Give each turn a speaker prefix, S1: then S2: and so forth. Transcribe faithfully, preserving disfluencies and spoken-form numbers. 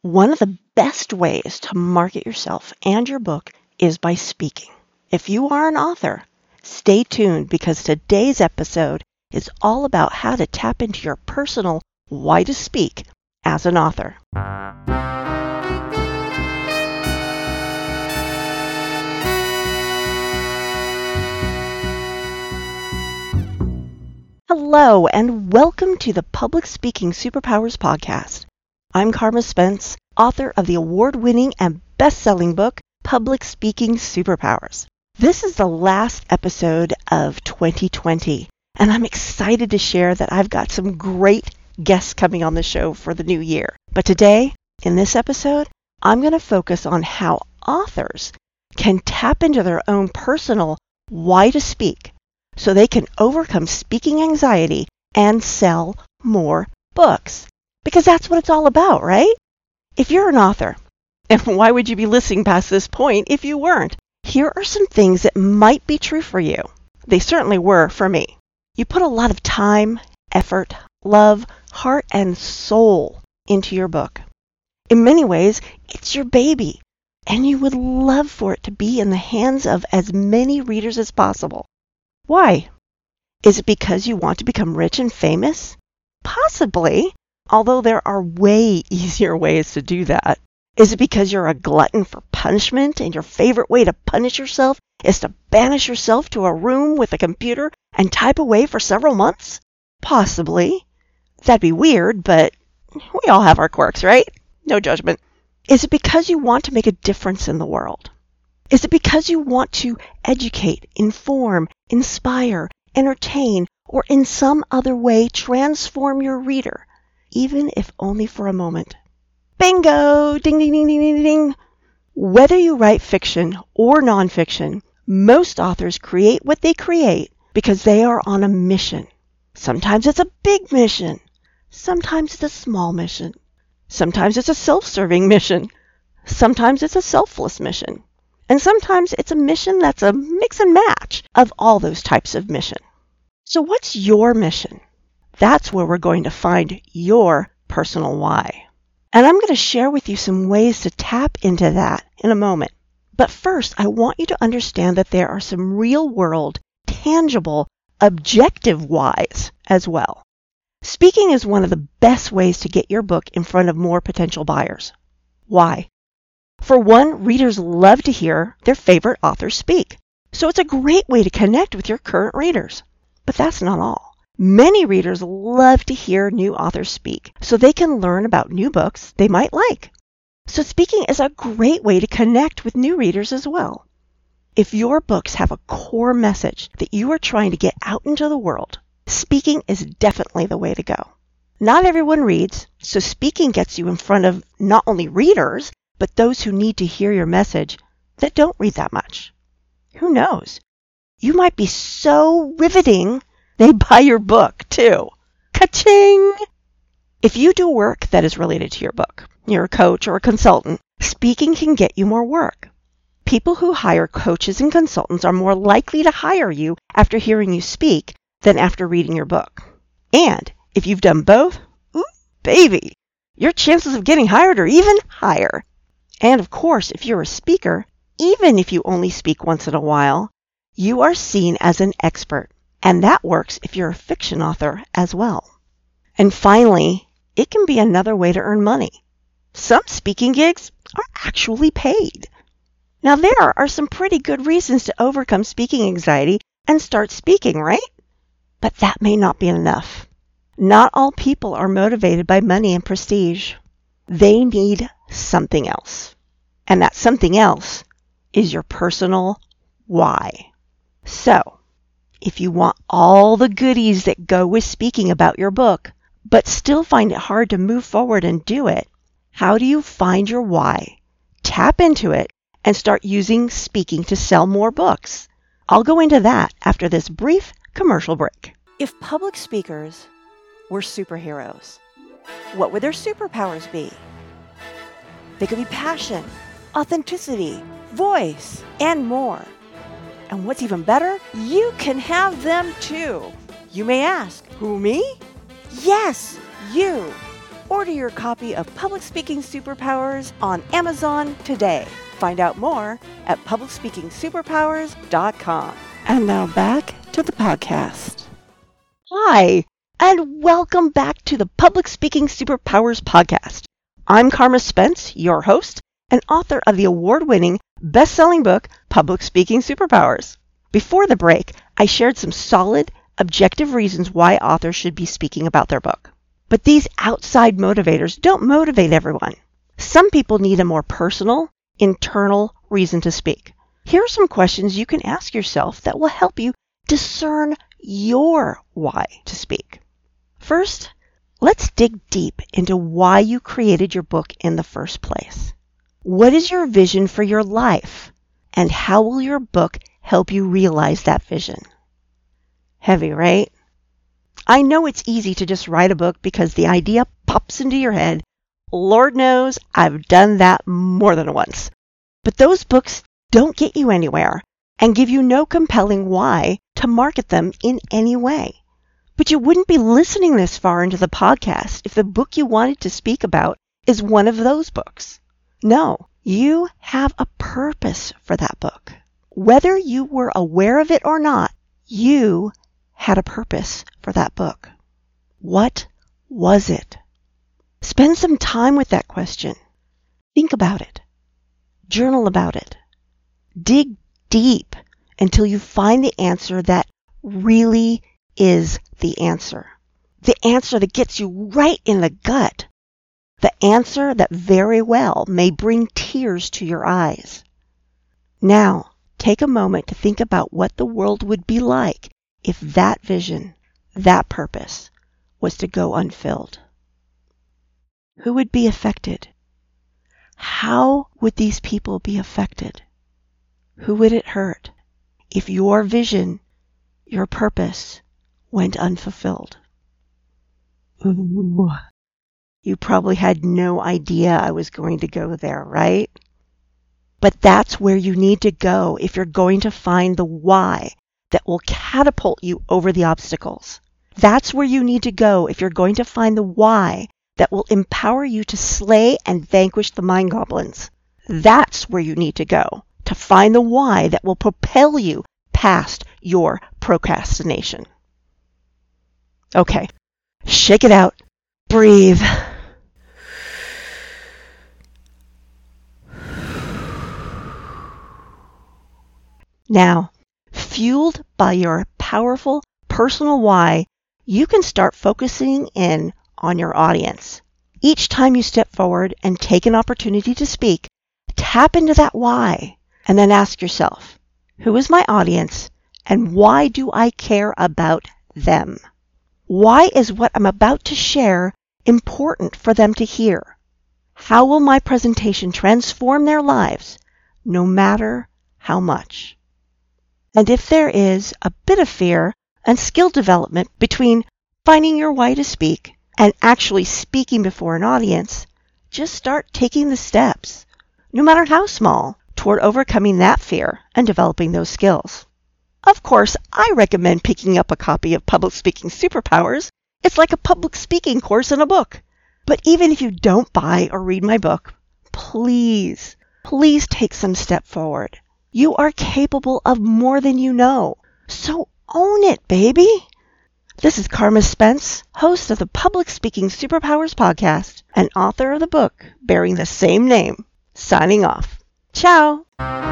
S1: One of the best ways to market yourself and your book is by speaking. If you are an author, stay tuned because today's episode is all about how to tap into your personal why to speak as an author. Hello, and welcome to the Public Speaking Superpowers podcast. I'm Karma Spence, author of the award-winning and best-selling book, Public Speaking Superpowers. This is the last episode of twenty twenty, and I'm excited to share that I've got some great guests coming on the show for the new year. But today, in this episode, I'm going to focus on how authors can tap into their own personal why to speak so they can overcome speaking anxiety and sell more books. Because that's what it's all about, right? If you're an author, and why would you be listening past this point if you weren't? Here are some things that might be true for you. They certainly were for me. You put a lot of time, effort, love, heart, and soul into your book. In many ways, it's your baby, and you would love for it to be in the hands of as many readers as possible. Why? Is it because you want to become rich and famous? Possibly. Although there are way easier ways to do that. Is it because you're a glutton for punishment and your favorite way to punish yourself is to banish yourself to a room with a computer and type away for several months? Possibly. That'd be weird, but we all have our quirks, right? No judgment. Is it because you want to make a difference in the world? Is it because you want to educate, inform, inspire, entertain, or in some other way transform your reader? Even if only for a moment. Bingo! Ding, ding, ding, ding, ding, ding. Whether you write fiction or nonfiction, most authors create what they create because they are on a mission. Sometimes it's a big mission. Sometimes it's a small mission. Sometimes it's a self-serving mission. Sometimes it's a selfless mission. And sometimes it's a mission that's a mix and match of all those types of mission. So what's your mission? That's where we're going to find your personal why. And I'm going to share with you some ways to tap into that in a moment. But first, I want you to understand that there are some real-world, tangible, objective whys as well. Speaking is one of the best ways to get your book in front of more potential buyers. Why? For one, readers love to hear their favorite authors speak. So it's a great way to connect with your current readers. But that's not all. Many readers love to hear new authors speak so they can learn about new books they might like. So speaking is a great way to connect with new readers as well. If your books have a core message that you are trying to get out into the world, speaking is definitely the way to go. Not everyone reads, so speaking gets you in front of not only readers, but those who need to hear your message that don't read that much. Who knows? You might be so riveting they buy your book, too. Ka-ching! If you do work that is related to your book, you're a coach or a consultant, speaking can get you more work. People who hire coaches and consultants are more likely to hire you after hearing you speak than after reading your book. And if you've done both, ooh, baby, your chances of getting hired are even higher. And of course, if you're a speaker, even if you only speak once in a while, you are seen as an expert. And that works if you're a fiction author as well. And finally, it can be another way to earn money. Some speaking gigs are actually paid. Now, there are some pretty good reasons to overcome speaking anxiety and start speaking, right? But that may not be enough. Not all people are motivated by money and prestige. They need something else. And that something else is your personal why. So, if you want all the goodies that go with speaking about your book, but still find it hard to move forward and do it, how do you find your why, tap into it, and start using speaking to sell more books? I'll go into that after this brief commercial break. If public speakers were superheroes, what would their superpowers be? They could be passion, authenticity, voice, and more. And what's even better, you can have them too. You may ask, who, me? Yes, you. Order your copy of Public Speaking Superpowers on Amazon today. Find out more at public speaking superpowers dot com. And now back to the podcast. Hi, and welcome back to the Public Speaking Superpowers podcast. I'm Karma Spence, your host and author of the award-winning best-selling book, Public Speaking Superpowers. Before the break, I shared some solid, objective reasons why authors should be speaking about their book. But these outside motivators don't motivate everyone. Some people need a more personal, internal reason to speak. Here are some questions you can ask yourself that will help you discern your why to speak. First, let's dig deep into why you created your book in the first place. What is your vision for your life? And how will your book help you realize that vision? Heavy, right? I know it's easy to just write a book because the idea pops into your head. Lord knows I've done that more than once. But those books don't get you anywhere and give you no compelling why to market them in any way. But you wouldn't be listening this far into the podcast if the book you wanted to speak about is one of those books. No, you have a purpose for that book. Whether you were aware of it or not, you had a purpose for that book. What was it? Spend some time with that question. Think about it. Journal about it. Dig deep until you find the answer that really is the answer. The answer that gets you right in the gut. The answer that very well may bring tears to your eyes. Now, take a moment to think about what the world would be like if that vision, that purpose, was to go unfilled. Who would be affected? How would these people be affected? Who would it hurt if your vision, your purpose, went unfulfilled? Ooh. You probably had no idea I was going to go there, right? But that's where you need to go if you're going to find the why that will catapult you over the obstacles. That's where you need to go if you're going to find the why that will empower you to slay and vanquish the mind goblins. That's where you need to go to find the why that will propel you past your procrastination. Okay, shake it out. Breathe. Now, fueled by your powerful personal why, you can start focusing in on your audience. Each time you step forward and take an opportunity to speak, tap into that why and then ask yourself, who is my audience and why do I care about them? Why is what I'm about to share important for them to hear? How will my presentation transform their lives, no matter how much? And if there is a bit of fear and skill development between finding your why to speak and actually speaking before an audience, just start taking the steps, no matter how small, toward overcoming that fear and developing those skills. Of course, I recommend picking up a copy of Public Speaking Superpowers. It's like a public speaking course in a book. But even if you don't buy or read my book, please, please take some step forward. You are capable of more than you know. So own it, baby. This is Karma Spence, host of the Public Speaking Superpowers podcast and author of the book bearing the same name, signing off. Ciao.